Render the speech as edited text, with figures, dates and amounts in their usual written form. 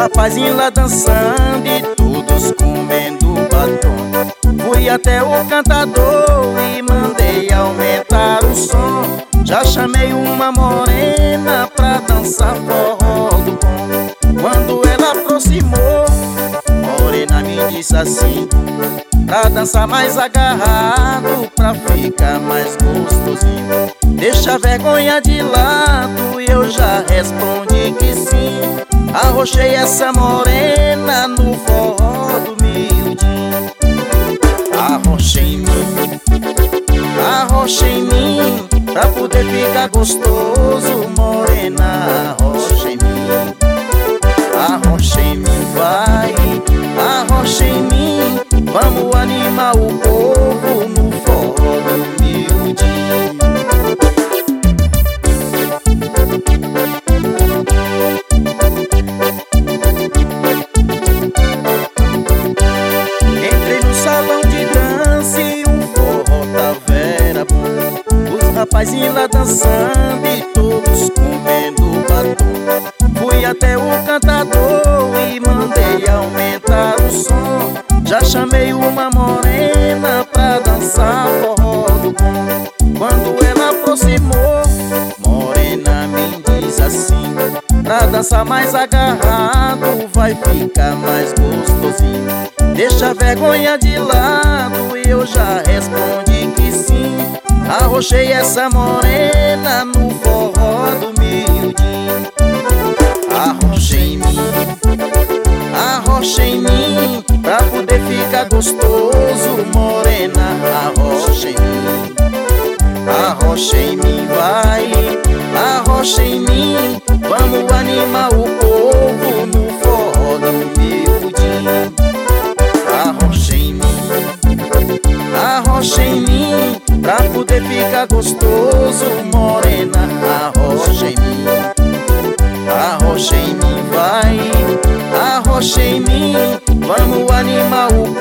rapazinhos lá dançando e todos comendo batom. Fui até o cantador e mandei aumentar o som. Já chamei uma morena pra dançar forró do bom. Quando ela aproximou, morena me disse assim: pra dançar mais agarrado, pra ficar mais gostosinho. Deixa a vergonha de lado e eu já respondi que sim. Arrochei essa morena no forró do miudinho. Arrochei em mim, pra poder ficar gostoso. Morena, arrocha em mim. Arrocha em mim, vai, arrocha em mim. Vamos animar o povo no forró do miudinho. Entrei no salão de dança e um forró tava era bom. Os rapazinhos lá dançando e todos comendo batom. Fui até o cantador e mandei aumentar o som. Já chamei uma morena pra dançar forró do bom. Quando ela aproximou, morena me diz assim: pra dançar mais agarrado, vai ficar mais gostosinho. Deixa a vergonha de lado e eu já respondi que sim. Arrochei essa morena no forró do miudinho. Arrocha em mim, pra poder ficar gostoso. Morena, arrocha em mim. Arrocha em mim, vai, arrocha em mim. Vamos animar o povo no forró do miudinho. Arrocha em mim, pra poder ficar gostoso. Morena, arrocha em mim. Arrocha em mim, vai, arrocha em mim. Vamos animar o